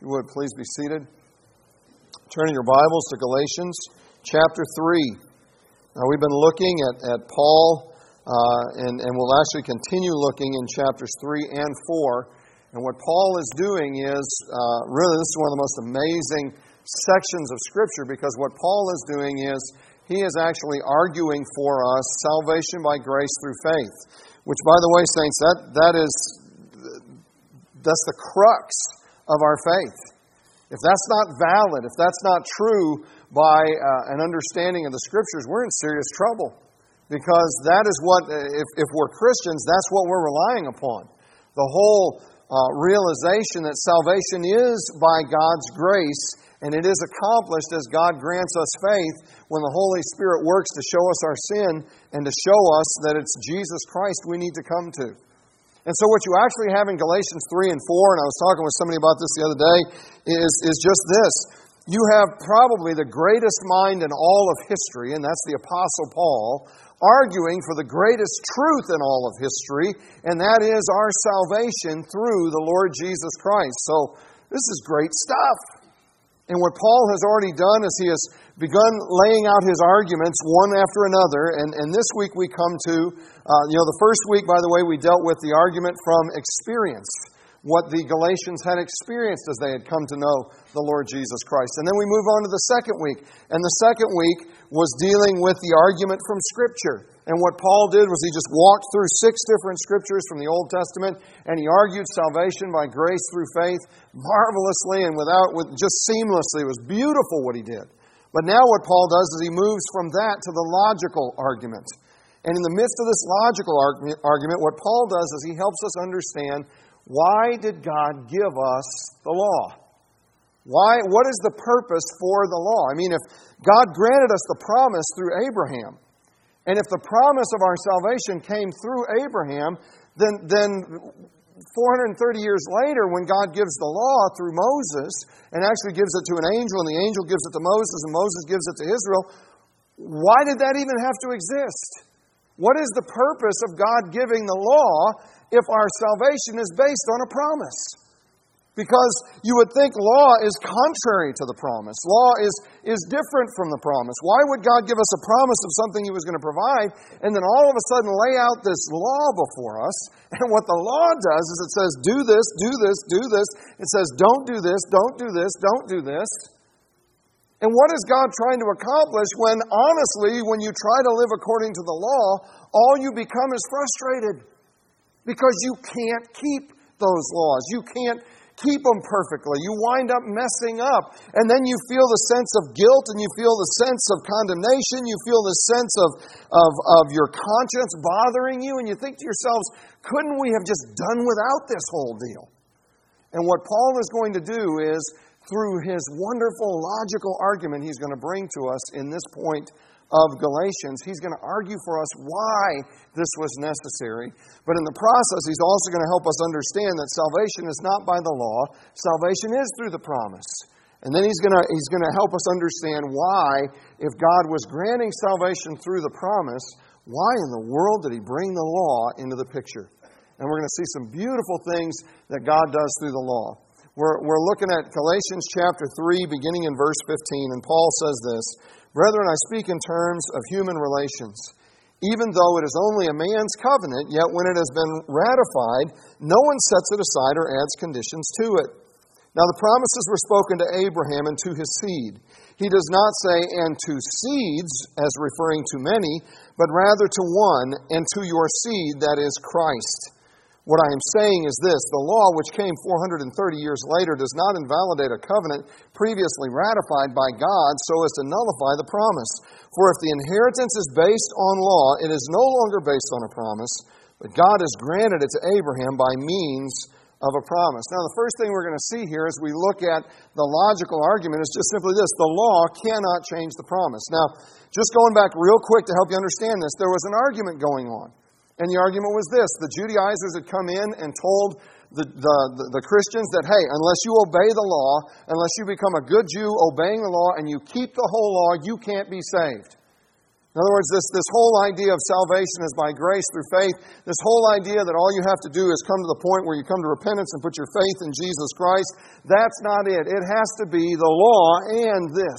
you would, please be seated. Turn in your Bibles to Galatians chapter 3. Now, we've been looking at Paul, and we'll actually continue looking in chapters 3 and 4. And what Paul is doing is, really, this is one of the most amazing sections of Scripture, because what Paul is doing is, he is actually arguing for us salvation by grace through faith. Which, by the way, saints, that's the crux of our faith. If that's not valid, if that's not true by an understanding of the Scriptures, we're in serious trouble. Because that is what, if we're Christians, that's what we're relying upon. The whole realization that salvation is by God's grace, and it is accomplished as God grants us faith when the Holy Spirit works to show us our sin and to show us that it's Jesus Christ we need to come to. And so what you actually have in Galatians 3 and 4, and I was talking with somebody about this the other day, is just this. You have probably the greatest mind in all of history, and that's the Apostle Paul, arguing for the greatest truth in all of history, and that is our salvation through the Lord Jesus Christ. So this is great stuff. And what Paul has already done is he has begun laying out his arguments one after another. And this week we come to, the first week, by the way, we dealt with the argument from experience. What the Galatians had experienced as they had come to know the Lord Jesus Christ. And then we move on to the second week. And the second week was dealing with the argument from Scripture. And what Paul did was he just walked through 6 different Scriptures from the Old Testament, and he argued salvation by grace through faith marvelously and just seamlessly. It was beautiful what he did. But now what Paul does is he moves from that to the logical argument. And in the midst of this logical argument, what Paul does is he helps us understand, why did God give us the law? What is the purpose for the law? I mean, if God granted us the promise through Abraham, and if the promise of our salvation came through Abraham, then 430 years later, when God gives the law through Moses, and actually gives it to an angel, and the angel gives it to Moses, and Moses gives it to Israel, why did that even have to exist? What is the purpose of God giving the law if our salvation is based on a promise? Because you would think law is contrary to the promise. Law is different from the promise. Why would God give us a promise of something He was going to provide, and then all of a sudden lay out this law before us? And what the law does is it says, do this, do this, do this. It says, don't do this, don't do this, don't do this. And what is God trying to accomplish when, honestly, when you try to live according to the law, all you become is frustrated? Because you can't keep those laws. You can't keep them perfectly. You wind up messing up. And then you feel the sense of guilt, and you feel the sense of condemnation. You feel the sense of your conscience bothering you. And you think to yourselves, couldn't we have just done without this whole deal? And what Paul is going to do is, through his wonderful logical argument he's going to bring to us in this point of Galatians, he's going to argue for us why this was necessary. But in the process, he's also going to help us understand that salvation is not by the law. Salvation is through the promise. And then he's going to help us understand why, if God was granting salvation through the promise, why in the world did He bring the law into the picture? And we're going to see some beautiful things that God does through the law. We're looking at Galatians chapter 3, beginning in verse 15, and Paul says this, "Brethren, I speak in terms of human relations. Even though it is only a man's covenant, yet when it has been ratified, no one sets it aside or adds conditions to it. Now the promises were spoken to Abraham and to his seed. He does not say, and to seeds, as referring to many, but rather to one, and to your seed, that is Christ. What I am saying is this, the law which came 430 years later does not invalidate a covenant previously ratified by God so as to nullify the promise. For if the inheritance is based on law, it is no longer based on a promise, but God has granted it to Abraham by means of a promise." Now, the first thing we're going to see here as we look at the logical argument is just simply this, the law cannot change the promise. Now, just going back real quick to help you understand this, there was an argument going on. And the argument was this. The Judaizers had come in and told the Christians that, hey, unless you obey the law, unless you become a good Jew obeying the law and you keep the whole law, you can't be saved. In other words, this whole idea of salvation is by grace through faith, this whole idea that all you have to do is come to the point where you come to repentance and put your faith in Jesus Christ, that's not it. It has to be the law and this.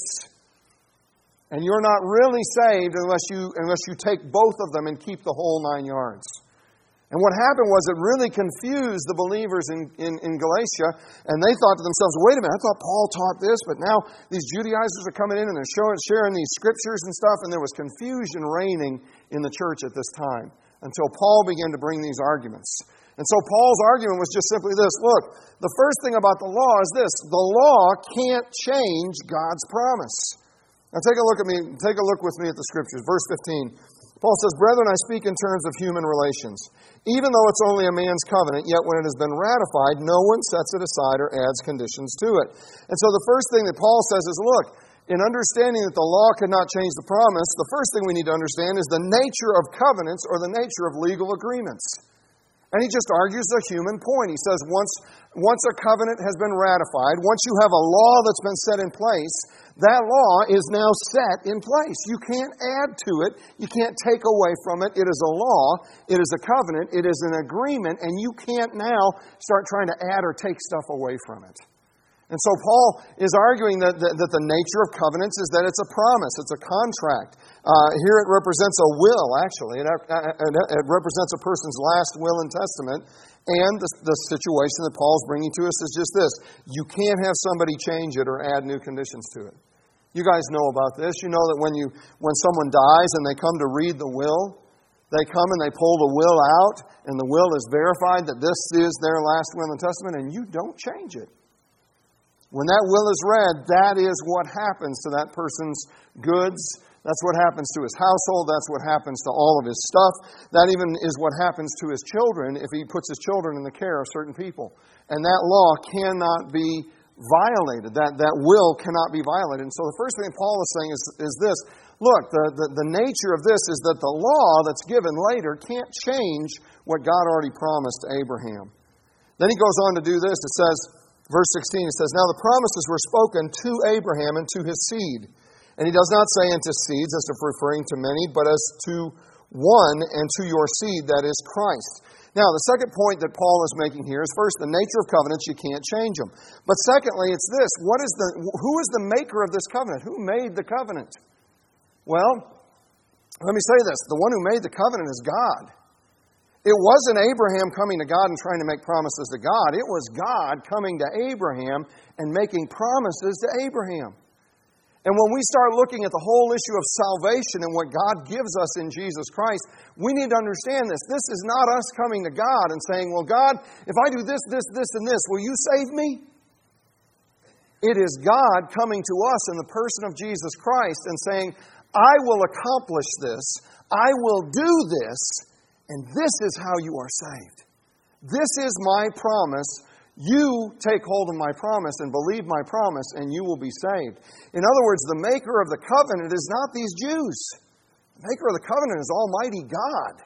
And you're not really saved unless you take both of them and keep the whole 9 yards. And what happened was it really confused the believers in Galatia, and they thought to themselves, wait a minute, I thought Paul taught this, but now these Judaizers are coming in and they're sharing these scriptures and stuff, and there was confusion reigning in the church at this time until Paul began to bring these arguments. And so Paul's argument was just simply this: look, the first thing about the law is this: the law can't change God's promise. Now take a look with me at the scriptures. Verse 15. Paul says, "Brethren, I speak in terms of human relations. Even though it's only a man's covenant, yet when it has been ratified, no one sets it aside or adds conditions to it." And so the first thing that Paul says is, look, in understanding that the law could not change the promise, the first thing we need to understand is the nature of covenants or the nature of legal agreements. And he just argues a human point. He says once a covenant has been ratified, once you have a law that's been set in place, that law is now set in place. You can't add to it. You can't take away from it. It is a law. It is a covenant. It is an agreement. And you can't now start trying to add or take stuff away from it. And so Paul is arguing that the nature of covenants is that it's a promise. It's a contract. Here it represents a will, actually. It represents a person's last will and testament. And the situation that Paul's bringing to us is just this: you can't have somebody change it or add new conditions to it. You guys know about this. You know that when someone dies and they come to read the will, they come and they pull the will out, and the will is verified that this is their last will and testament, and you don't change it. When that will is read, that is what happens to that person's goods. That's what happens to his household. That's what happens to all of his stuff. That even is what happens to his children if he puts his children in the care of certain people. And that law cannot be violated. That will cannot be violated. And so the first thing Paul is saying is this: look, the nature of this is that the law that's given later can't change what God already promised to Abraham. Then he goes on to do this. It says, verse 16, it says, "Now the promises were spoken to Abraham and to his seed. And he does not say unto seeds, as if referring to many, but as to one, and to your seed, that is Christ." Now, the second point that Paul is making here is, first, the nature of covenants, you can't change them. But secondly, it's this: who is the maker of this covenant? Who made the covenant? Well, let me say this: the one who made the covenant is God. It wasn't Abraham coming to God and trying to make promises to God. It was God coming to Abraham and making promises to Abraham. And when we start looking at the whole issue of salvation and what God gives us in Jesus Christ, we need to understand this. This is not us coming to God and saying, well, God, if I do this, this, this, and this, will you save me? It is God coming to us in the person of Jesus Christ and saying, I will accomplish this, I will do this, and this is how you are saved. This is my promise. You take hold of my promise and believe my promise, and you will be saved. In other words, the maker of the covenant is not these Jews. The maker of the covenant is Almighty God.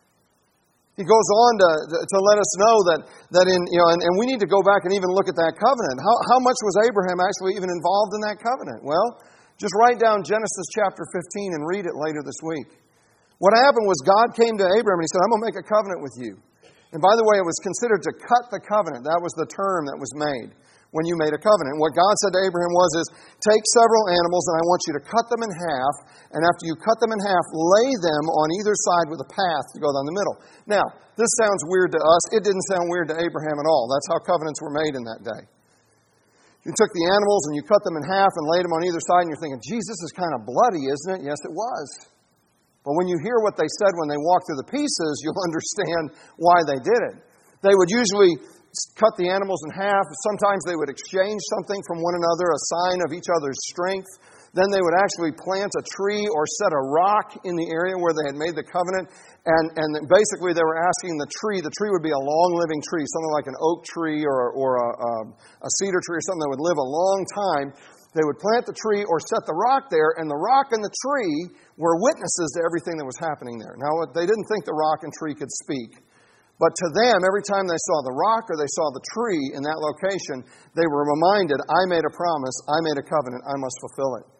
He goes on to let us know that in, and we need to go back and even look at that covenant. How much was Abraham actually even involved in that covenant? Well, just write down Genesis chapter 15 and read it later this week. What happened was God came to Abraham and he said, I'm going to make a covenant with you. And by the way, it was considered to cut the covenant. That was the term that was made when you made a covenant. And what God said to Abraham is, take several animals and I want you to cut them in half. And after you cut them in half, lay them on either side with a path to go down the middle. Now, this sounds weird to us. It didn't sound weird to Abraham at all. That's how covenants were made in that day. You took the animals and you cut them in half and laid them on either side, and you're thinking, Jesus, is kind of bloody, isn't it? Yes, it was. But when you hear what they said when they walked through the pieces, you'll understand why they did it. They would usually cut the animals in half. Sometimes they would exchange something from one another, a sign of each other's strength. Then they would actually plant a tree or set a rock in the area where they had made the covenant. And basically they were asking the tree would be a long-living tree, something like an oak tree or a cedar tree or something that would live a long time. They would plant the tree or set the rock there, and the rock and the tree were witnesses to everything that was happening there. Now, they didn't think the rock and tree could speak. But to them, every time they saw the rock or they saw the tree in that location, they were reminded, I made a promise, I made a covenant, I must fulfill it.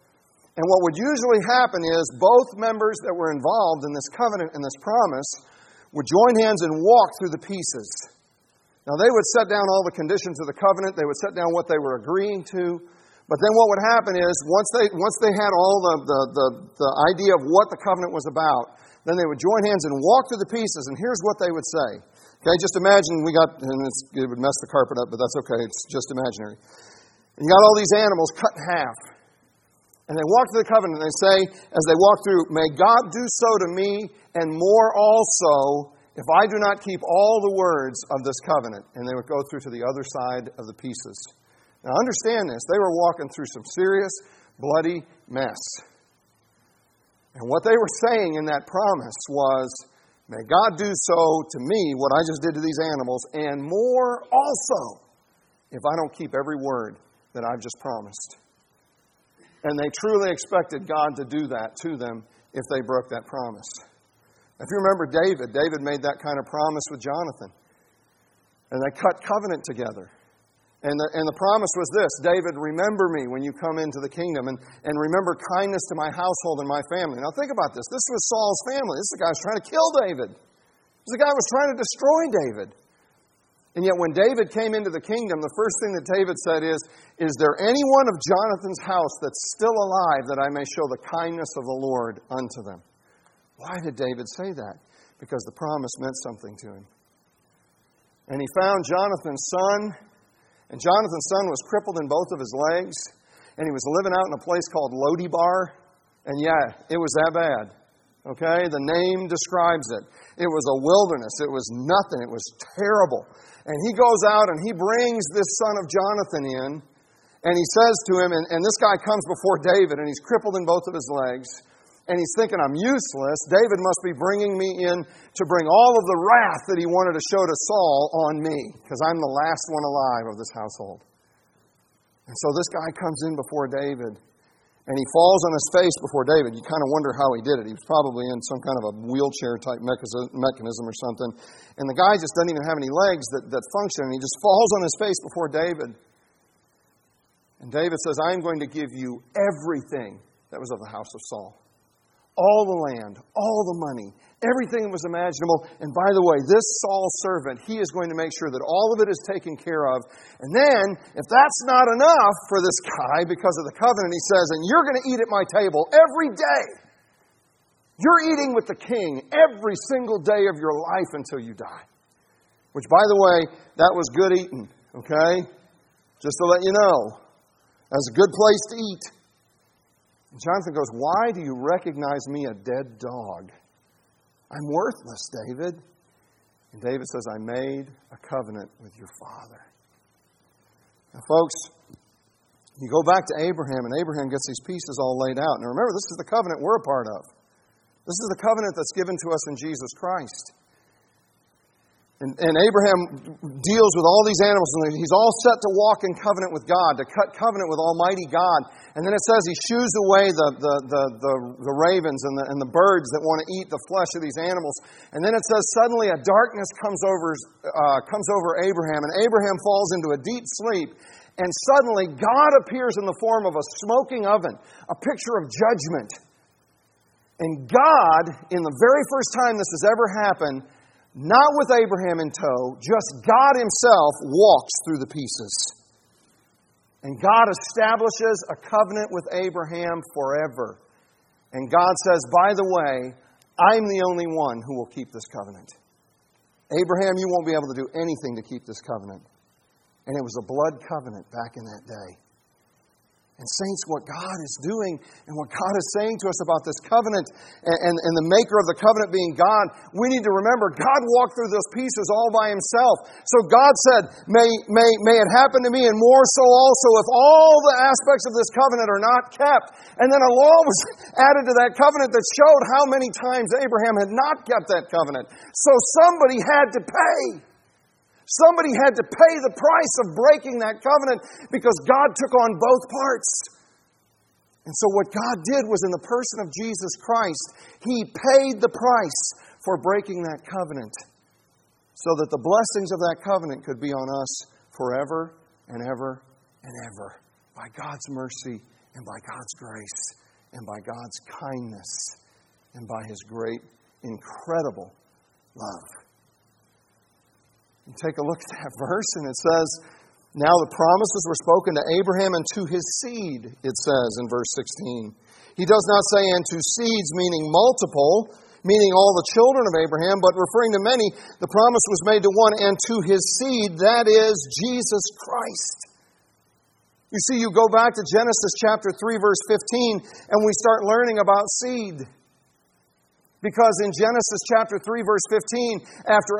And what would usually happen is both members that were involved in this covenant and this promise would join hands and walk through the pieces. Now, they would set down all the conditions of the covenant. They would set down what they were agreeing to. But then what would happen is, once they had all the idea of what the covenant was about, then they would join hands and walk through the pieces. And here's what they would say. Okay, just imagine it would mess the carpet up, but that's okay. It's just imaginary. And you got all these animals cut in half. And they walk through the covenant, and they say, as they walk through, may God do so to me, and more also, if I do not keep all the words of this covenant. And they would go through to the other side of the pieces. Now understand this, they were walking through some serious, bloody mess. And what they were saying in that promise was, may God do so to me, what I just did to these animals, and more also, if I don't keep every word that I've just promised. And they truly expected God to do that to them if they broke that promise. If you remember David made that kind of promise with Jonathan. And they cut covenant together. And the promise was this, David, remember me when you come into the kingdom, and remember kindness to my household and my family. Now think about this. This was Saul's family. This is the guy who was trying to kill David. This is the guy who was trying to destroy David. And yet when David came into the kingdom, the first thing that David said is there anyone of Jonathan's house that's still alive that I may show the kindness of the Lord unto them? Why did David say that? Because the promise meant something to him. And he found Jonathan's son, and Jonathan's son was crippled in both of his legs, and he was living out in a place called Lo-debar. And yeah, it was that bad. Okay? The name describes it. It was a wilderness. It was nothing. It was terrible. And he goes out and he brings this son of Jonathan in, and he says to him, and this guy comes before David, and he's crippled in both of his legs, and he's thinking, I'm useless. David must be bringing me in to bring all of the wrath that he wanted to show to Saul on me, because I'm the last one alive of this household. And so this guy comes in before David, and he falls on his face before David. You kind of wonder how he did it. He was probably in some kind of a wheelchair-type mechanism or something. And the guy just doesn't even have any legs that function. And he just falls on his face before David. And David says, I'm going to give you everything that was of the house of Saul. All the land, all the money, everything that was imaginable. And by the way, this Saul's servant, he is going to make sure that all of it is taken care of. And then, if that's not enough for this guy because of the covenant, he says, and you're going to eat at my table every day. You're eating with the king every single day of your life until you die. Which, by the way, that was good eating, okay? Just to let you know. That's a good place to eat. And Jonathan goes, why do you recognize me a dead dog? I'm worthless, David. And David says, I made a covenant with your father. Now, folks, you go back to Abraham, and Abraham gets these pieces all laid out. Now, remember, this is the covenant we're a part of. This is the covenant that's given to us in Jesus Christ. And Abraham deals with all these animals, and he's all set to walk in covenant with God, to cut covenant with Almighty God. And then it says he shoos away the ravens and the birds that want to eat the flesh of these animals. And then it says suddenly a darkness comes over Abraham, and Abraham falls into a deep sleep. And suddenly God appears in the form of a smoking oven, a picture of judgment. And God, in the very first time this has ever happened, not with Abraham in tow, just God Himself walks through the pieces. And God establishes a covenant with Abraham forever. And God says, by the way, I'm the only one who will keep this covenant. Abraham, you won't be able to do anything to keep this covenant. And it was a blood covenant back in that day. And saints, what God is doing and what God is saying to us about this covenant and the maker of the covenant being God, we need to remember God walked through those pieces all by Himself. So God said, may it happen to me, and more so also if all the aspects of this covenant are not kept. And then a law was added to that covenant that showed how many times Abraham had not kept that covenant. So somebody had to pay. Somebody had to pay the price of breaking that covenant because God took on both parts. And so what God did was in the person of Jesus Christ, He paid the price for breaking that covenant so that the blessings of that covenant could be on us forever and ever and ever by God's mercy and by God's grace and by God's kindness and by His great, incredible love. You take a look at that verse and it says, now the promises were spoken to Abraham and to his seed, it says in verse 16. He does not say and to seeds, meaning multiple, meaning all the children of Abraham, but referring to many, the promise was made to one and to his seed, that is Jesus Christ. You see, you go back to Genesis chapter 3, verse 15, and we start learning about seed. Because in Genesis chapter 3, verse 15, after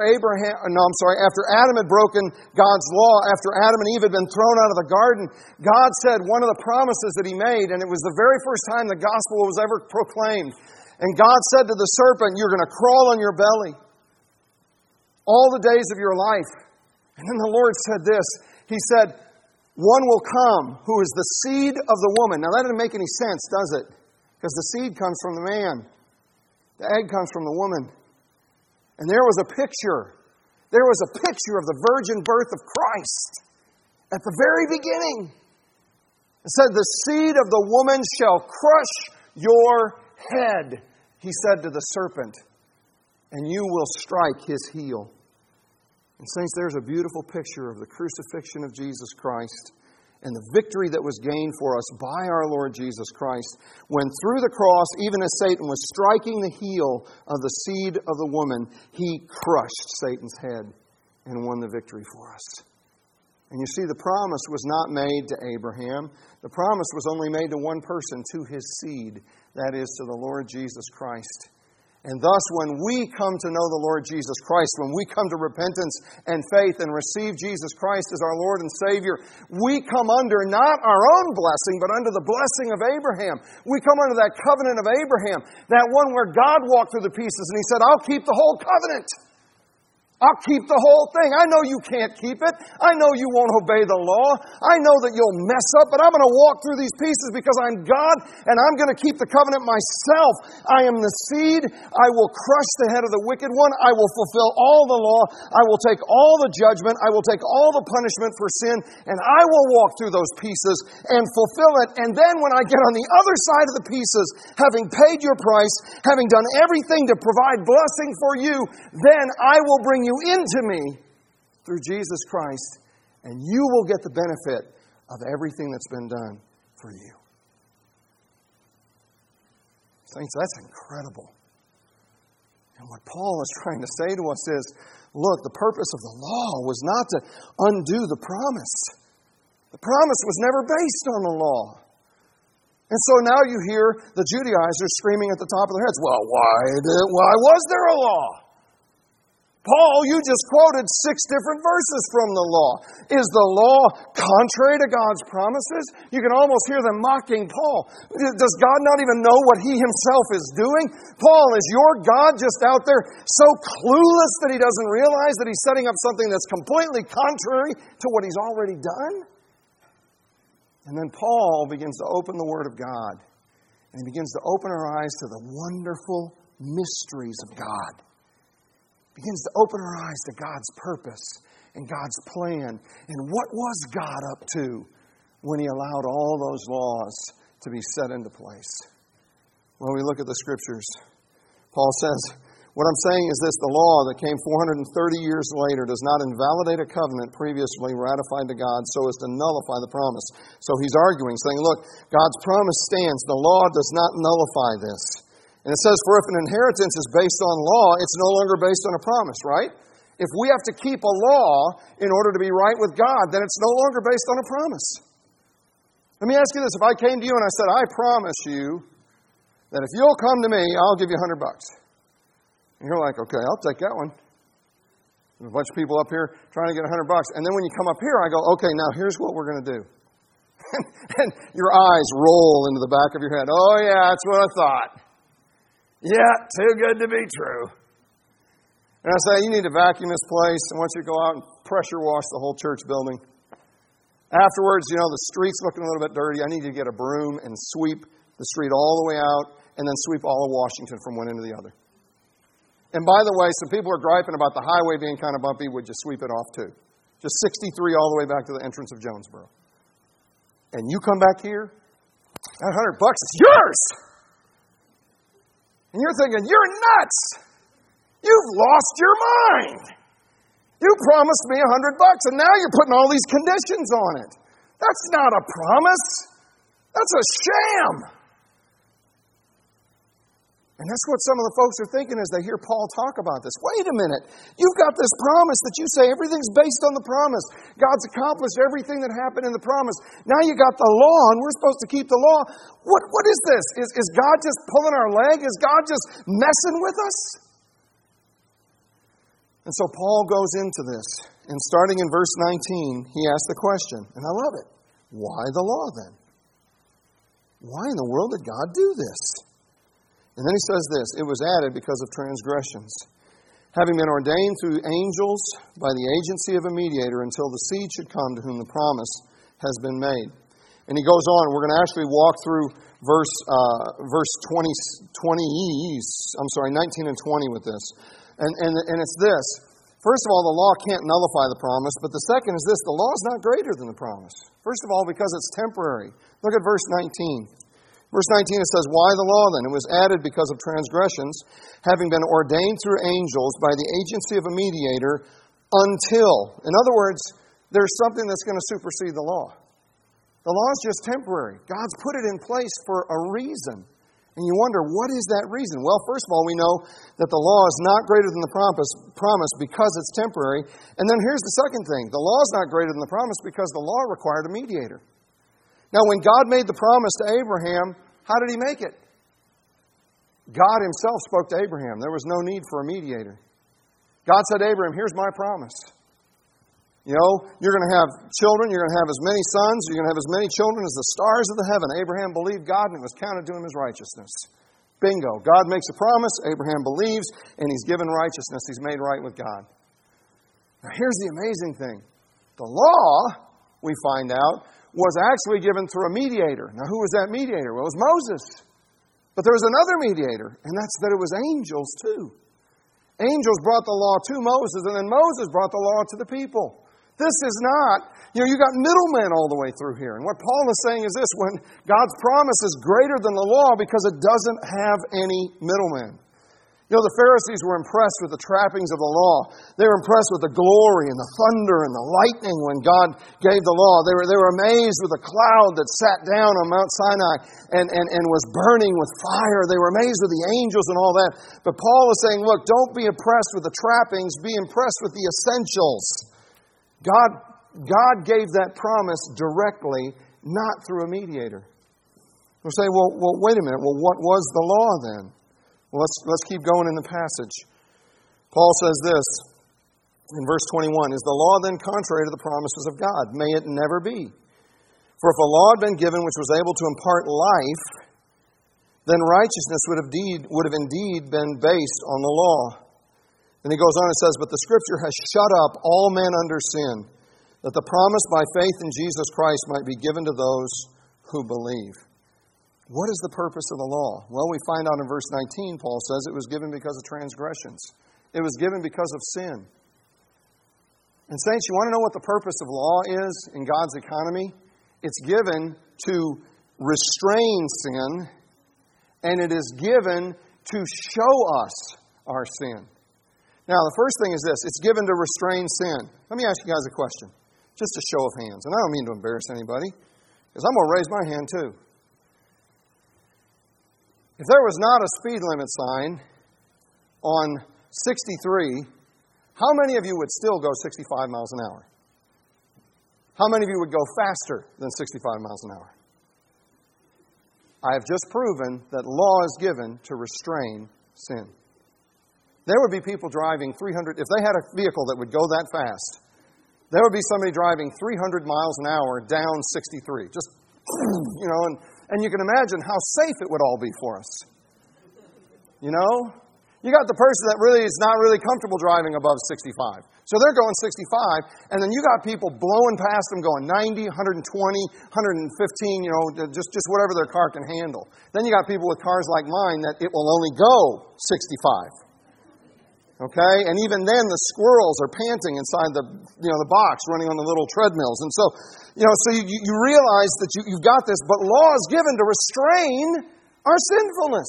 Adam had broken God's law, after Adam and Eve had been thrown out of the garden, God said one of the promises that He made, and it was the very first time the gospel was ever proclaimed. And God said to the serpent, you're going to crawl on your belly all the days of your life. And then the Lord said this. He said, one will come who is the seed of the woman. Now that doesn't make any sense, does it? Because the seed comes from the man. The egg comes from the woman. And there was a picture. There was a picture of the virgin birth of Christ at the very beginning. It said, the seed of the woman shall crush your head, He said to the serpent, and you will strike his heel. And saints, there's a beautiful picture of the crucifixion of Jesus Christ and the victory that was gained for us by our Lord Jesus Christ, when through the cross, even as Satan was striking the heel of the seed of the woman, He crushed Satan's head and won the victory for us. And you see, the promise was not made to Abraham. The promise was only made to one person, to his seed, that is, to the Lord Jesus Christ. And thus, when we come to know the Lord Jesus Christ, when we come to repentance and faith and receive Jesus Christ as our Lord and Savior, we come under not our own blessing, but under the blessing of Abraham. We come under that covenant of Abraham, that one where God walked through the pieces and He said, I'll keep the whole covenant. I'll keep the whole thing. I know you can't keep it. I know you won't obey the law. I know that you'll mess up, but I'm going to walk through these pieces because I'm God and I'm going to keep the covenant myself. I am the seed. I will crush the head of the wicked one. I will fulfill all the law. I will take all the judgment. I will take all the punishment for sin, and I will walk through those pieces and fulfill it. And then when I get on the other side of the pieces, having paid your price, having done everything to provide blessing for you, then I will bring you into me through Jesus Christ, and you will get the benefit of everything that's been done for you. Saints, that's incredible. And what Paul is trying to say to us is, look, the purpose of the law was not to undo the promise. The promise was never based on the law. And so now you hear the Judaizers screaming at the top of their heads, well, why was there a law? Paul, you just quoted 6 different verses from the law. Is the law contrary to God's promises? You can almost hear them mocking Paul. Does God not even know what He Himself is doing? Paul, is your God just out there so clueless that He doesn't realize that He's setting up something that's completely contrary to what He's already done? And then Paul begins to open the Word of God. And he begins to open our eyes to the wonderful mysteries of God. Begins to open our eyes to God's purpose and God's plan. And what was God up to when He allowed all those laws to be set into place? When we look at the Scriptures, Paul says, what I'm saying is this, the law that came 430 years later does not invalidate a covenant previously ratified to God so as to nullify the promise. So he's arguing, saying, look, God's promise stands. The law does not nullify this. And it says, for if an inheritance is based on law, it's no longer based on a promise, right? If we have to keep a law in order to be right with God, then it's no longer based on a promise. Let me ask you this. If I came to you and I said, I promise you that if you'll come to me, I'll give you $100. And you're like, okay, I'll take that one. There's a bunch of people up here trying to get $100. And then when you come up here, I go, okay, now here's what we're going to do. And your eyes roll into the back of your head. Oh, yeah, that's what I thought. Yeah, too good to be true. And I say, you need to vacuum this place. I want you to go out and pressure wash the whole church building. Afterwards, the street's looking a little bit dirty. I need you to get a broom and sweep the street all the way out and then sweep all of Washington from one end to the other. And by the way, some people are griping about the highway being kind of bumpy. Would you sweep it off too? Just 63 all the way back to the entrance of Jonesboro. And you come back here, That $100 is yours. And you're thinking, you're nuts. You've lost your mind. You promised me $100 and now you're putting all these conditions on it. That's not a promise. That's a sham. And that's what some of the folks are thinking as they hear Paul talk about this. Wait a minute. You've got this promise that you say everything's based on the promise. God's accomplished everything that happened in the promise. Now you got the law and we're supposed to keep the law. What is this? Is God just pulling our leg? Is God just messing with us? And so Paul goes into this. And starting in verse 19, he asks the question. And I love it. Why the law then? Why in the world did God do this? And then he says this, it was added because of transgressions, having been ordained through angels by the agency of a mediator until the seed should come to whom the promise has been made. And he goes on, we're going to actually walk through verse 19 and 20 with this. And it's this. First of all, the law can't nullify the promise, but the second is this, the law is not greater than the promise. First of all, because it's temporary. Look at verse 19. Verse 19, it says, why the law then? It was added because of transgressions, having been ordained through angels by the agency of a mediator until. In other words, there's something that's going to supersede the law. The law is just temporary. God's put it in place for a reason. And you wonder, what is that reason? Well, first of all, we know that the law is not greater than the promise because it's temporary. And then here's the second thing. The law is not greater than the promise because the law required a mediator. Now, when God made the promise to Abraham, how did He make it? God Himself spoke to Abraham. There was no need for a mediator. God said to Abraham, here's my promise. You know, you're going to have children, you're going to have as many sons, you're going to have as many children as the stars of the heaven. Abraham believed God and it was counted to him as righteousness. Bingo. God makes a promise, Abraham believes, and he's given righteousness. He's made right with God. Now here's the amazing thing. The law, we find out, was actually given through a mediator. Now, who was that mediator? Well, it was Moses. But there was another mediator, and that's that it was angels too. Angels brought the law to Moses, and then Moses brought the law to the people. This is not, you got middlemen all the way through here. And what Paul is saying is this, when God's promise is greater than the law because it doesn't have any middlemen. You know, the Pharisees were impressed with the trappings of the law. They were impressed with the glory and the thunder and the lightning when God gave the law. They were amazed with the cloud that sat down on Mount Sinai and was burning with fire. They were amazed with the angels and all that. But Paul is saying, look, don't be impressed with the trappings. Be impressed with the essentials. God gave that promise directly, not through a mediator. We'll say, well, wait a minute. Well, what was the law then? Well, let's keep going in the passage. Paul says this in verse 21, is the law then contrary to the promises of God? May it never be. For if a law had been given which was able to impart life, then righteousness would have indeed been based on the law. Then he goes on and says, but the Scripture has shut up all men under sin, that the promise by faith in Jesus Christ might be given to those who believe. What is the purpose of the law? Well, we find out in verse 19, Paul says it was given because of transgressions. It was given because of sin. And saints, you want to know what the purpose of law is in God's economy? It's given to restrain sin, and it is given to show us our sin. Now, the first thing is this. It's given to restrain sin. Let me ask you guys a question. Just a show of hands. And I don't mean to embarrass anybody, because I'm going to raise my hand too. If there was not a speed limit sign on 63, how many of you would still go 65 miles an hour? How many of you would go faster than 65 miles an hour? I have just proven that law is given to restrain sin. There would be people driving 300, if they had a vehicle that would go that fast, there would be somebody driving 300 miles an hour down 63. Just, and you can imagine how safe it would all be for us. You know? You got the person that really is not really comfortable driving above 65. So they're going 65, and then you got people blowing past them going 90, 120, 115, just whatever their car can handle. Then you got people with cars like mine that it will only go 65. Okay? And even then, the squirrels are panting inside the box, running on the little treadmills. And so, you realize that you've got this, but law is given to restrain our sinfulness.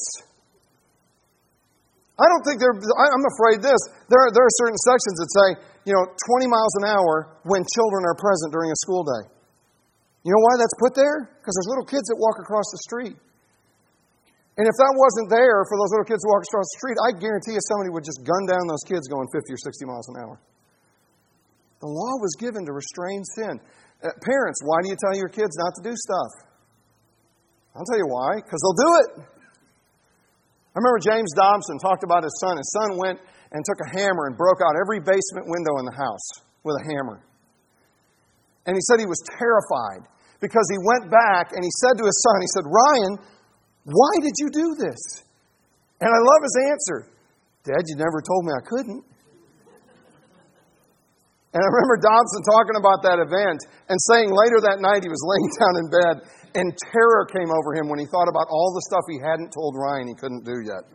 I'm afraid there are certain sections that say, 20 miles an hour when children are present during a school day. You know why that's put there? Because there's little kids that walk across the street. And if that wasn't there for those little kids who walk across the street, I guarantee you somebody would just gun down those kids going 50 or 60 miles an hour. The law was given to restrain sin. Parents, why do you tell your kids not to do stuff? I'll tell you why. Because they'll do it. I remember James Dobson talked about his son. His son went and took a hammer and broke out every basement window in the house with a hammer. And he said he was terrified because he went back and he said to his son, he said, "Ryan, why did you do this?" And I love his answer. "Dad, you never told me I couldn't." And I remember Dobson talking about that event and saying later that night he was laying down in bed and terror came over him when he thought about all the stuff he hadn't told Ryan he couldn't do yet.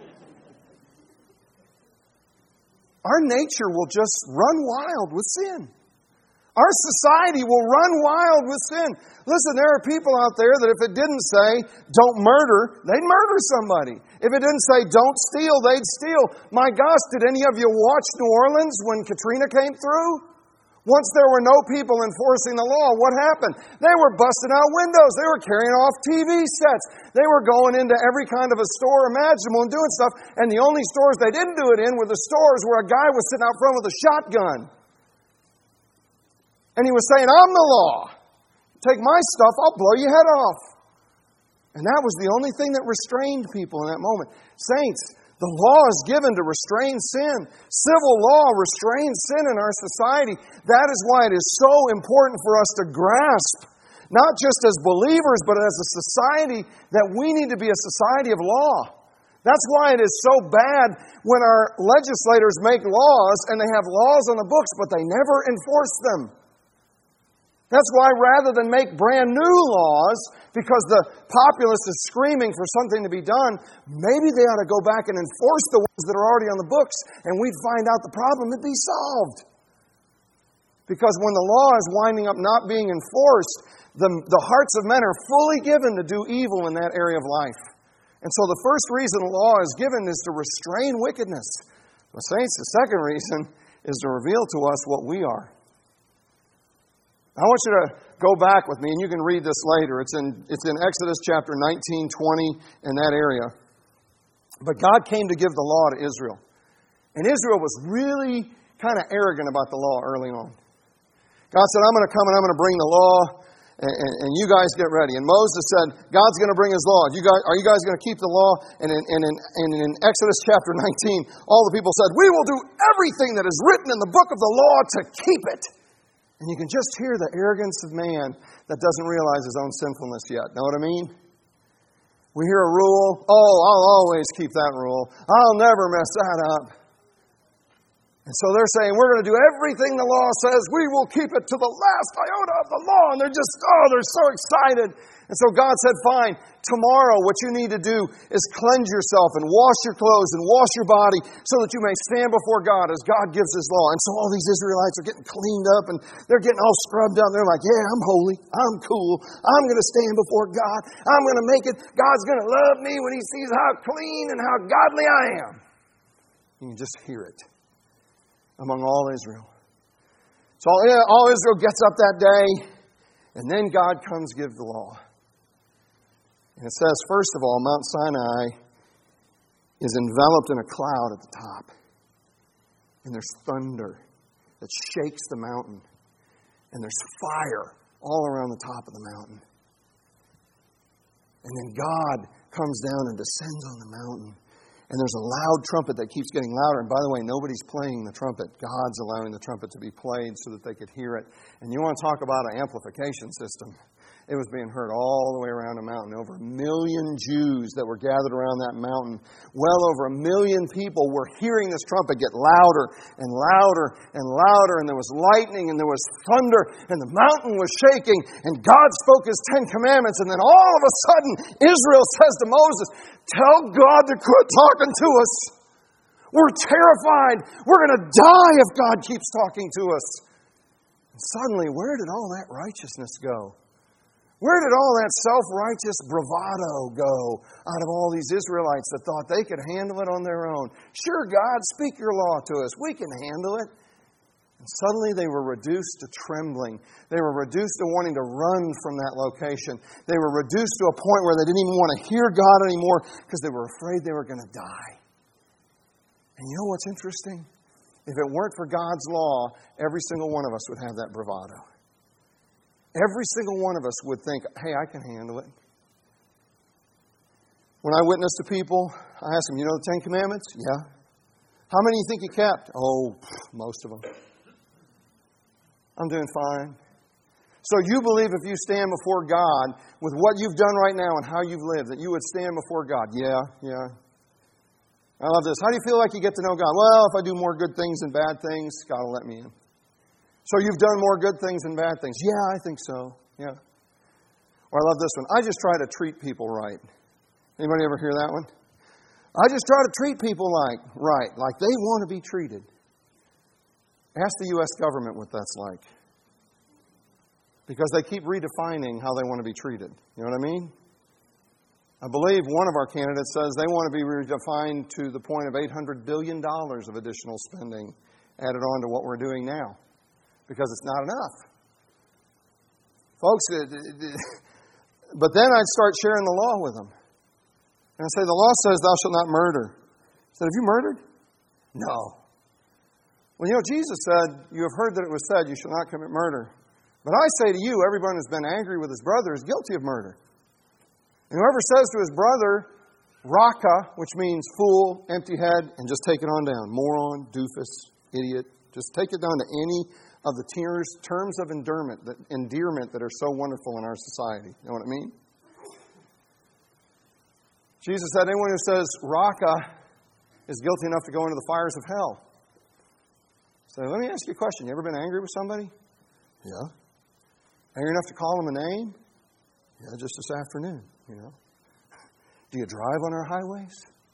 Our nature will just run wild with sin. Our society will run wild with sin. Listen, there are people out there that if it didn't say, "Don't murder," they'd murder somebody. If it didn't say, "Don't steal," they'd steal. My gosh, did any of you watch New Orleans when Katrina came through? Once there were no people enforcing the law, what happened? They were busting out windows. They were carrying off TV sets. They were going into every kind of a store imaginable and doing stuff. And the only stores they didn't do it in were the stores where a guy was sitting out front with a shotgun. And he was saying, "I'm the law. Take my stuff, I'll blow your head off." And that was the only thing that restrained people in that moment. Saints, the law is given to restrain sin. Civil law restrains sin in our society. That is why it is so important for us to grasp, not just as believers, but as a society, that we need to be a society of law. That's why it is so bad when our legislators make laws and they have laws on the books, but they never enforce them. That's why rather than make brand new laws, because the populace is screaming for something to be done, maybe they ought to go back and enforce the ones that are already on the books, and we'd find out the problem would be solved. Because when the law is winding up not being enforced, the hearts of men are fully given to do evil in that area of life. And so the first reason the law is given is to restrain wickedness. But saints, the second reason is to reveal to us what we are. I want you to go back with me, and you can read this later. It's in Exodus chapter 19, 20, in that area. But God came to give the law to Israel. And Israel was really kind of arrogant about the law early on. God said, "I'm going to come and I'm going to bring the law, and you guys get ready." And Moses said, "God's going to bring His law. Are you guys going to keep the law?" And in Exodus chapter 19, all the people said, "We will do everything that is written in the book of the law to keep it." And you can just hear the arrogance of man that doesn't realize his own sinfulness yet. Know what I mean? We hear a rule. "Oh, I'll always keep that rule. I'll never mess that up." And so they're saying, "We're going to do everything the law says. We will keep it to the last iota of the law." And they're so excited. And so God said, "Fine, tomorrow what you need to do is cleanse yourself and wash your clothes and wash your body so that you may stand before God as God gives His law." And so all these Israelites are getting cleaned up and they're getting all scrubbed up. They're like, "Yeah, I'm holy. I'm cool. I'm going to stand before God. I'm going to make it. God's going to love me when He sees how clean and how godly I am." You can just hear it among all Israel. So all Israel gets up that day, and then God comes give the law. And it says, first of all, Mount Sinai is enveloped in a cloud at the top. And there's thunder that shakes the mountain. And there's fire all around the top of the mountain. And then God comes down and descends on the mountain. And there's a loud trumpet that keeps getting louder. And by the way, nobody's playing the trumpet. God's allowing the trumpet to be played so that they could hear it. And you want to talk about an amplification system. It was being heard all the way around the mountain. Over 1 million Jews that were gathered around that mountain. Well over 1 million people were hearing this trumpet get louder and louder and louder. And there was lightning and there was thunder. And the mountain was shaking. And God spoke His 10 commandments. And then all of a sudden, Israel says to Moses, "Tell God to quit talking to us. We're terrified. We're going to die if God keeps talking to us. And suddenly, where did all that righteousness go? Where did all that self-righteous bravado go out of all these Israelites that thought they could handle it on their own? Sure, God, speak your law to us. We can handle it. And suddenly they were reduced to trembling. They were reduced to wanting to run from that location. They were reduced to a point where they didn't even want to hear God anymore because they were afraid they were going to die. And you know what's interesting? If it weren't for God's law, every single one of us would have that bravado. Every single one of us would think, hey, I can handle it. When I witness to people, I ask them, you know the Ten Commandments? Yeah. How many do you think you kept? Oh, most of them. I'm doing fine. So you believe if you stand before God with what you've done right now and how you've lived, that you would stand before God? Yeah. I love this. How do you feel like you get to know God? Well, if I do more good things than bad things, God will let me in. So you've done more good things than bad things. Yeah, I think so. Yeah. Or I love this one. I just try to treat people right. Anybody ever hear that one? I just try to treat people like they want to be treated. Ask the U.S. government what that's like. Because they keep redefining how they want to be treated. You know what I mean? I believe one of our candidates says they want to be redefined to the point of $800 billion of additional spending added on to what we're doing now. Because it's not enough. Folks, but then I'd start sharing the law with them. And I'd say, the law says thou shalt not murder. I said, have you murdered? No. Well, you know, Jesus said, you have heard that it was said, you shall not commit murder. But I say to you, everyone who's been angry with his brother is guilty of murder. And whoever says to his brother, raka, which means fool, empty head, and just take it on down. Moron, doofus, idiot. Just take it down to any of the terms of endearment that are so wonderful in our society. You know what I mean? Jesus said, anyone who says raka is guilty enough to go into the fires of hell. So let me ask you a question. You ever been angry with somebody? Yeah. Angry enough to call them a name? Yeah, just this afternoon, you know. Do you drive on our highways?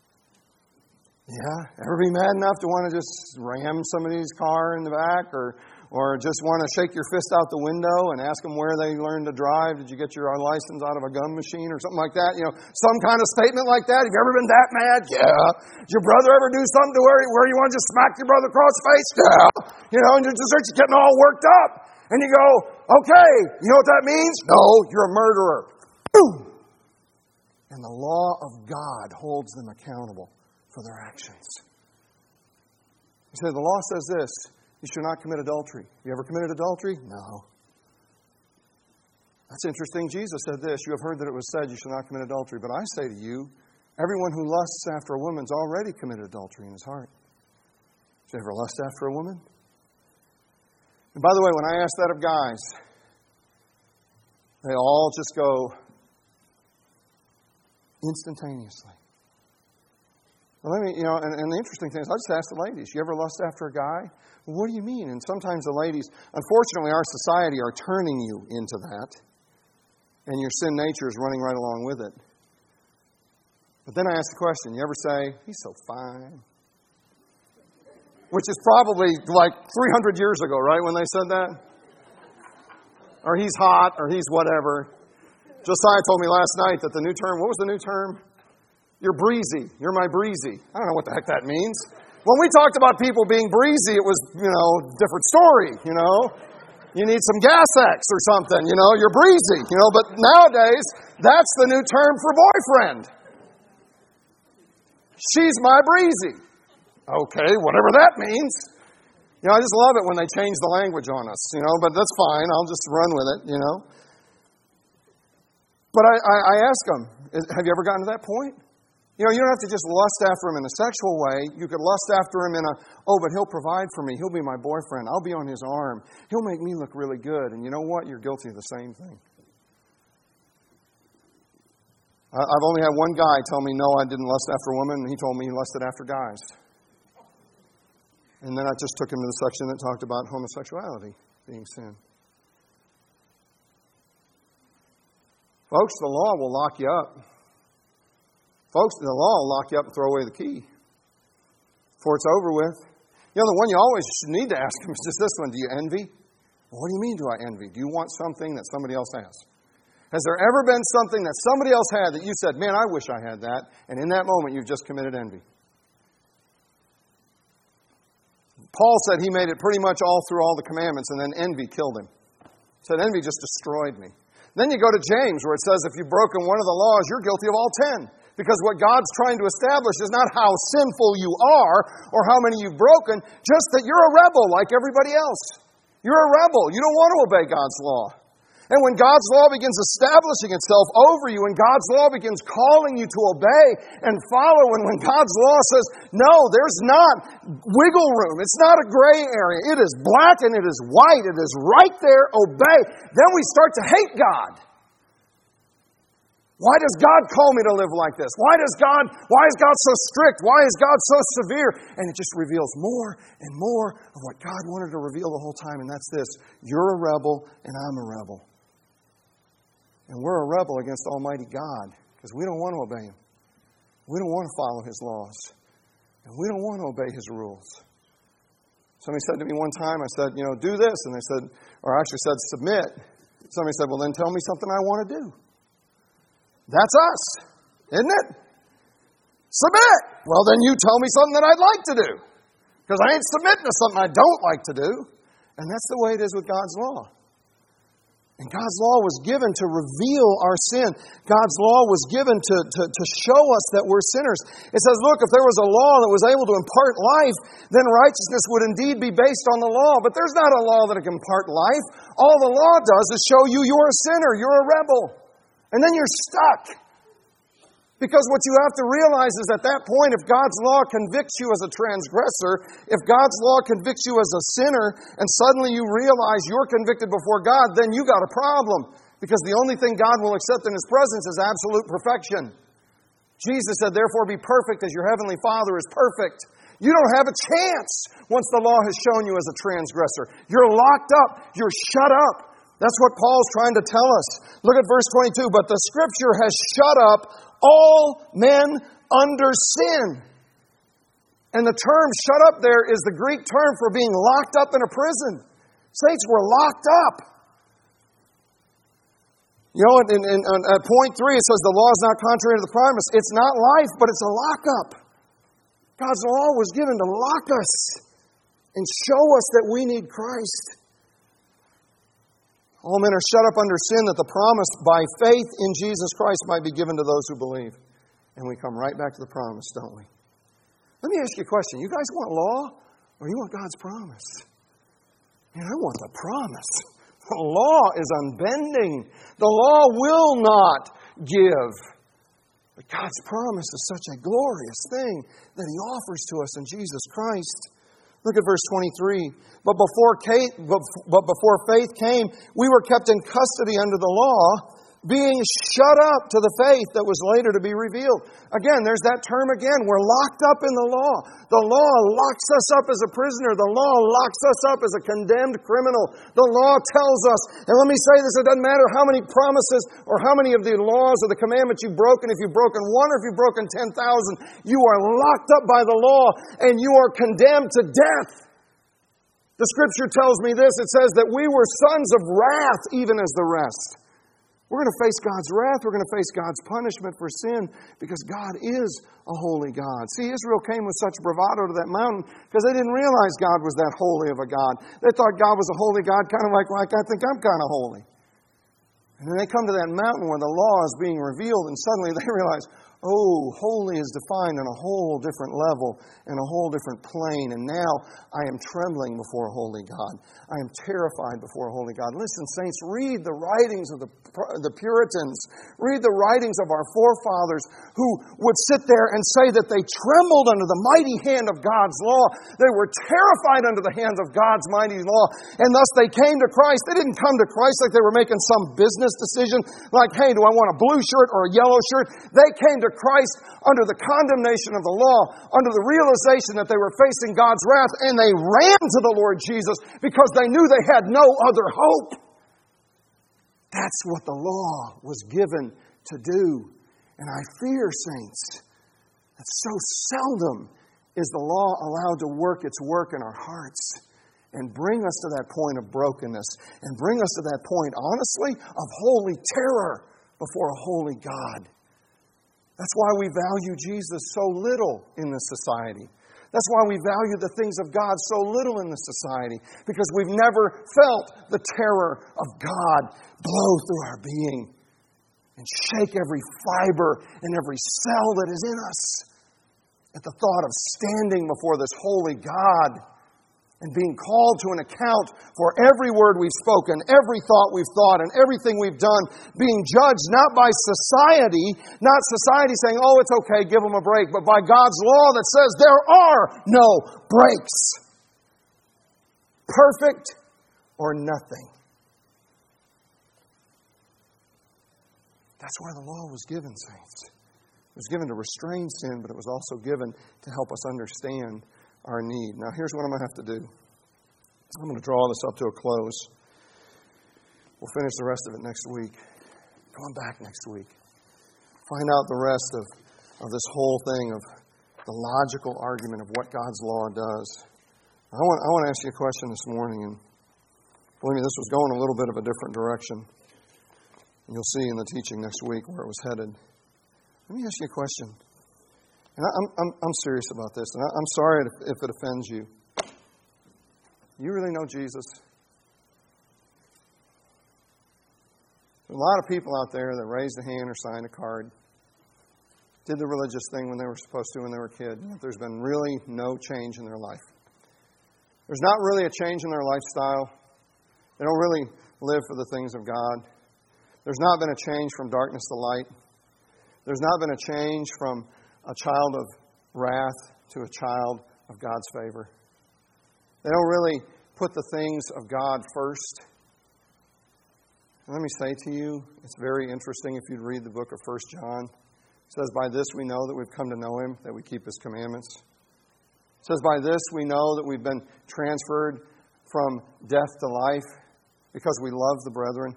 Yeah. Ever be mad enough to want to just ram somebody's car in the back or just want to shake your fist out the window and ask them where they learned to drive? Did you get your license out of a gun machine or something like that? You know, some kind of statement like that. Have you ever been that mad? Yeah. Did your brother ever do something to where you want to just smack your brother across the face? Yeah. You know, and you're just getting all worked up. And you go, okay, you know what that means? No, you're a murderer. Boom. And the law of God holds them accountable for their actions. You say, the law says this, you should not commit adultery. You ever committed adultery? No. That's interesting. Jesus said this, you have heard that it was said, you shall not commit adultery. But I say to you, everyone who lusts after a woman's already committed adultery in his heart. Did you ever lust after a woman? And by the way, when I ask that of guys, they all just go instantaneously. Well, and the interesting thing is, I just ask the ladies, you ever lust after a guy? Well, what do you mean? And sometimes the ladies, unfortunately, our society are turning you into that. And your sin nature is running right along with it. But then I ask the question, you ever say, he's so fine? Which is probably like 300 years ago, right, when they said that? Or he's hot, or he's whatever. Josiah told me last night that the new term, what was the new term? You're breezy. You're my breezy. I don't know what the heck that means. When we talked about people being breezy, it was, different story, You need some gas X or something, you're breezy, But nowadays, that's the new term for boyfriend. She's my breezy. Okay, whatever that means. I just love it when they change the language on us, but that's fine. I'll just run with it, But I ask them, have you ever gotten to that point? You don't have to just lust after him in a sexual way. You could lust after him in but he'll provide for me. He'll be my boyfriend. I'll be on his arm. He'll make me look really good. And you know what? You're guilty of the same thing. I've only had one guy tell me, no, I didn't lust after a woman. And he told me he lusted after guys. And then I just took him to the section that talked about homosexuality being sin. Folks, the law will lock you up. Folks, the law will lock you up and throw away the key. before it's over with. You know, the one you always need to ask him is just this one. Do you envy? Well, what do you mean, do I envy? Do you want something that somebody else has? Has there ever been something that somebody else had that you said, man, I wish I had that, and in that moment you've just committed envy? Paul said he made it pretty much all through all the commandments, and then envy killed him. He said, envy just destroyed me. Then you go to James, where it says if you've broken one of the laws, you're guilty of all 10. Because what God's trying to establish is not how sinful you are or how many you've broken, just that you're a rebel like everybody else. You're a rebel. You don't want to obey God's law. And when God's law begins establishing itself over you, and God's law begins calling you to obey and follow, and when God's law says, no, there's not wiggle room, it's not a gray area, it is black and it is white, it is right there, obey, then we start to hate God. Why does God call me to live like this? Why is God so strict? Why is God so severe? And it just reveals more and more of what God wanted to reveal the whole time, and that's this. You're a rebel and I'm a rebel. And we're a rebel against Almighty God because we don't want to obey Him. We don't want to follow His laws. And we don't want to obey His rules. Somebody said to me one time, I said, do this. And they said, or I actually said, submit. Somebody said, well, then tell me something I want to do. That's us, isn't it? Submit. Well, then you tell me something that I'd like to do. Because I ain't submitting to something I don't like to do. And that's the way it is with God's law. And God's law was given to reveal our sin. God's law was given to show us that we're sinners. It says, look, if there was a law that was able to impart life, then righteousness would indeed be based on the law. But there's not a law that can impart life. All the law does is show you you're a sinner, you're a rebel. And then you're stuck. Because what you have to realize is at that point, if God's law convicts you as a transgressor, if God's law convicts you as a sinner, and suddenly you realize you're convicted before God, then you got a problem. Because the only thing God will accept in His presence is absolute perfection. Jesus said, therefore be perfect as your heavenly Father is perfect. You don't have a chance once the law has shown you as a transgressor. You're locked up. You're shut up. That's what Paul's trying to tell us. Look at verse 22. But the Scripture has shut up all men under sin. And the term shut up there is the Greek term for being locked up in a prison. Saints, we're locked up. At point 3 it says the law is not contrary to the promise. It's not life, but it's a lockup. God's law was given to lock us and show us that we need Christ. All men are shut up under sin that the promise by faith in Jesus Christ might be given to those who believe. And we come right back to the promise, don't we? Let me ask you a question. You guys want law or you want God's promise? Man, I want the promise. The law is unbending. The law will not give. But God's promise is such a glorious thing that He offers to us in Jesus Christ. Look at verse 23. But before faith came, we were kept in custody under the law, being shut up to the faith that was later to be revealed. Again, there's that term again. We're locked up in the law. The law locks us up as a prisoner. The law locks us up as a condemned criminal. The law tells us, and let me say this, it doesn't matter how many promises or how many of the laws or the commandments you've broken, if you've broken one or if you've broken 10,000, you are locked up by the law and you are condemned to death. The Scripture tells me this. It says that we were sons of wrath even as the rest. We're going to face God's wrath. We're going to face God's punishment for sin because God is a holy God. See, Israel came with such bravado to that mountain because they didn't realize God was that holy of a God. They thought God was a holy God, kind of like I think I'm kind of holy. And then they come to that mountain where the law is being revealed and suddenly they realize, oh, holy is defined on a whole different level and a whole different plane. And now I am trembling before a holy God. I am terrified before a holy God. Listen, saints, read the writings of the Puritans. Read the writings of our forefathers who would sit there and say that they trembled under the mighty hand of God's law. They were terrified under the hands of God's mighty law. And thus they came to Christ. They didn't come to Christ like they were making some business decision like, hey, do I want a blue shirt or a yellow shirt? They came to Christ under the condemnation of the law, under the realization that they were facing God's wrath, and they ran to the Lord Jesus because they knew they had no other hope. That's what the law was given to do. And I fear, saints, that so seldom is the law allowed to work its work in our hearts and bring us to that point of brokenness and bring us to that point, honestly, of holy terror before a holy God. That's why we value Jesus so little in this society. That's why we value the things of God so little in this society, because we've never felt the terror of God blow through our being and shake every fiber and every cell that is in us at the thought of standing before this holy God and being called to an account for every word we've spoken, every thought we've thought, and everything we've done, being judged not by society, not society saying, oh, it's okay, give them a break, but by God's law that says there are no breaks. Perfect or nothing. That's why the law was given, saints. It was given to restrain sin, but it was also given to help us understand our need. Now, here's what I'm going to have to do. I'm going to draw this up to a close. We'll finish the rest of it next week. Come on back next week. Find out the rest of this whole thing of the logical argument of what God's law does. I want to ask you a question this morning, and believe me, this was going a little bit of a different direction. And you'll see in the teaching next week where it was headed. Let me ask you a question. And I'm serious about this, and I'm sorry if it offends you. You really know Jesus? There's a lot of people out there that raised a hand or signed a card, did the religious thing when they were supposed to when they were a kid, and there's been really no change in their life. There's not really a change in their lifestyle. They don't really live for the things of God. There's not been a change from darkness to light. There's not been a change from a child of wrath to a child of God's favor. They don't really put the things of God first. And let me say to you, it's very interesting if you'd read the book of 1 John. It says, by this we know that we've come to know Him, that we keep His commandments. It says, by this we know that we've been transferred from death to life because we love the brethren.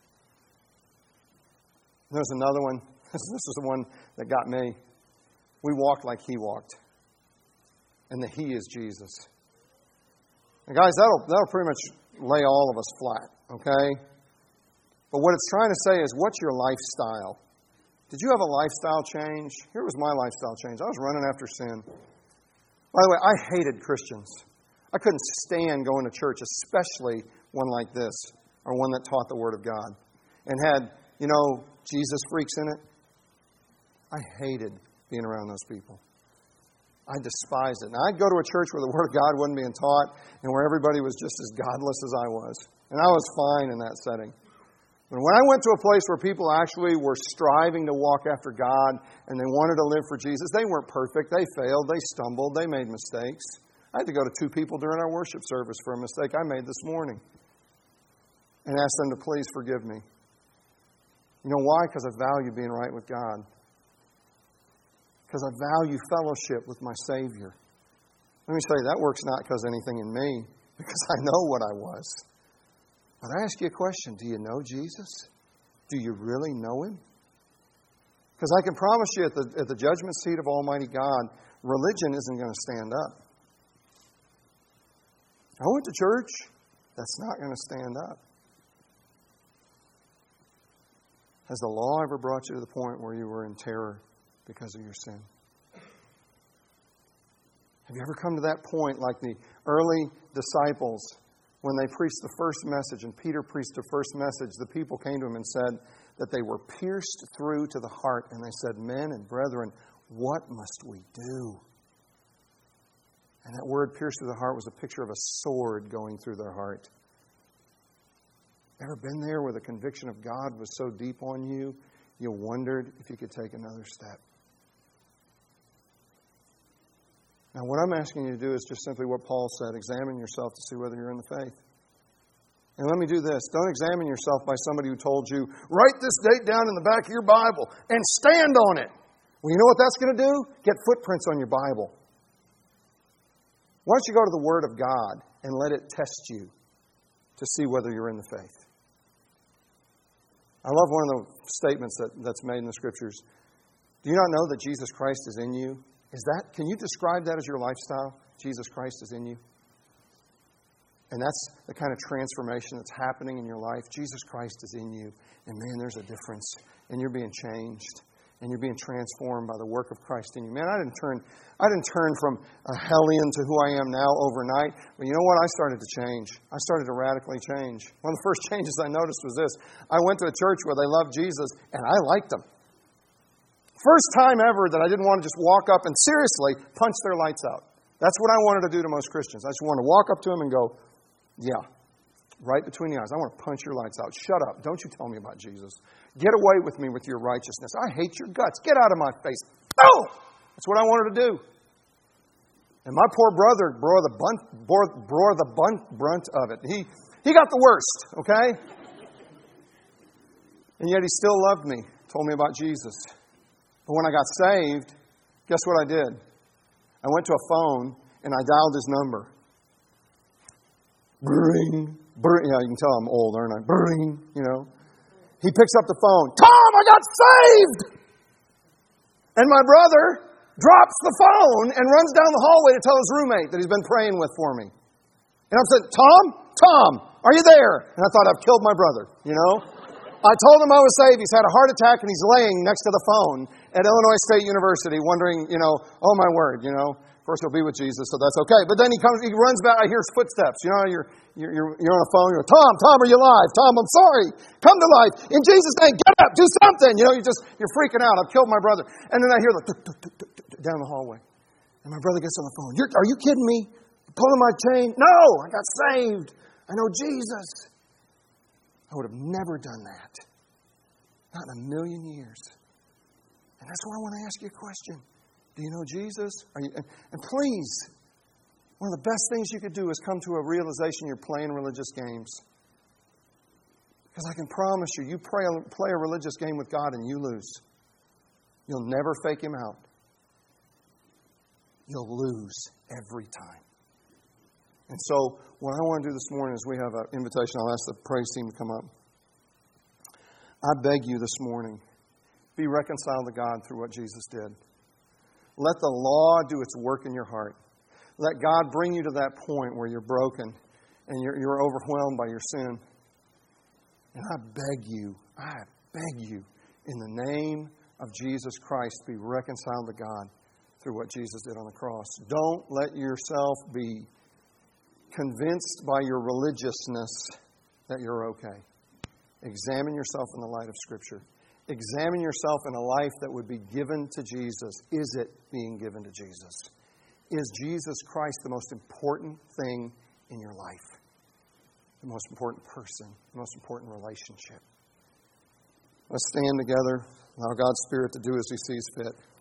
And there's another one. This is the one that got me. We walk like He walked. And the He is Jesus. And guys, that'll pretty much lay all of us flat, okay? But what it's trying to say is, what's your lifestyle? Did you have a lifestyle change? Here was my lifestyle change. I was running after sin. By the way, I hated Christians. I couldn't stand going to church, especially one like this, or one that taught the Word of God, and had, Jesus freaks in it. I hated being around those people. I despised it. Now, I'd go to a church where the Word of God wasn't being taught and where everybody was just as godless as I was. And I was fine in that setting. But when I went to a place where people actually were striving to walk after God and they wanted to live for Jesus, they weren't perfect. They failed. They stumbled. They made mistakes. I had to go to 2 people during our worship service for a mistake I made this morning and ask them to please forgive me. You know why? Because I value being right with God. Because I value fellowship with my Savior. Let me say, that works not because of anything in me, because I know what I was. But I ask you a question. Do you know Jesus? Do you really know Him? Because I can promise you at the judgment seat of Almighty God, religion isn't going to stand up. I went to church. That's not going to stand up. Has the law ever brought you to the point where you were in terror because of your sin? Have you ever come to that point like the early disciples when they preached the first message and Peter preached the first message? The people came to him and said that they were pierced through to the heart, and they said, men and brethren, what must we do? And that word pierced through the heart was a picture of a sword going through their heart. Ever been there where the conviction of God was so deep on you, you wondered if you could take another step? Now, what I'm asking you to do is just simply what Paul said. Examine yourself to see whether you're in the faith. And let me do this. Don't examine yourself by somebody who told you, write this date down in the back of your Bible and stand on it. Well, you know what that's going to do? Get footprints on your Bible. Why don't you go to the Word of God and let it test you to see whether you're in the faith? I love one of the statements that's made in the Scriptures. Do you not know that Jesus Christ is in you, Can you describe that as your lifestyle? Jesus Christ is in you. And that's the kind of transformation that's happening in your life. Jesus Christ is in you. And man, there's a difference. And you're being changed. And you're being transformed by the work of Christ in you. Man, I didn't turn from a hellion to who I am now overnight. But you know what? I started to change. I started to radically change. One of the first changes I noticed was this. I went to a church where they loved Jesus, and I liked them. First time ever that I didn't want to just walk up and seriously punch their lights out. That's what I wanted to do to most Christians. I just wanted to walk up to them and go, yeah, right between the eyes. I want to punch your lights out. Shut up. Don't you tell me about Jesus. Get away with me with your righteousness. I hate your guts. Get out of my face. No! That's what I wanted to do. And my poor brother bore the brunt of it. He got the worst, okay? And yet he still loved me. Told me about Jesus. But when I got saved, guess what I did? I went to a phone and I dialed his number. Bring. Yeah, you can tell I'm old, aren't I? Bring, you know. He picks up the phone. Tom, I got saved! And my brother drops the phone and runs down the hallway to tell his roommate that he's been praying with for me. And I'm saying, Tom, are you there? And I thought, I've killed my brother, you know. I told him I was saved. He's had a heart attack and he's laying next to the phone at Illinois State University wondering, you know, oh my word, you know. Of course, he'll be with Jesus, so that's okay. But then he runs back. I hear his footsteps. You know, you're on a phone. You're, Tom, are you alive? Tom, I'm sorry. Come to life in Jesus' name. Get up, do something. You know, you're freaking out. I've killed my brother. And then I hear the down the hallway, and my brother gets on the phone. Are you kidding me? Pulling my chain? No, I got saved. I know Jesus. I would have never done that. Not in a million years. And that's why I want to ask you a question. Do you know Jesus? And please, one of the best things you could do is come to a realization you're playing religious games. Because I can promise you play a religious game with God and you lose. You'll never fake Him out. You'll lose every time. And so, what I want to do this morning is we have an invitation. I'll ask the praise team to come up. I beg you this morning, be reconciled to God through what Jesus did. Let the law do its work in your heart. Let God bring you to that point where you're broken and you're overwhelmed by your sin. And I beg you, in the name of Jesus Christ, be reconciled to God through what Jesus did on the cross. Don't let yourself be convinced by your religiousness that you're okay. Examine yourself in the light of Scripture. Examine yourself in a life that would be given to Jesus. Is it being given to Jesus? Is Jesus Christ the most important thing in your life? The most important person? The most important relationship? Let's stand together. Allow God's Spirit to do as He sees fit.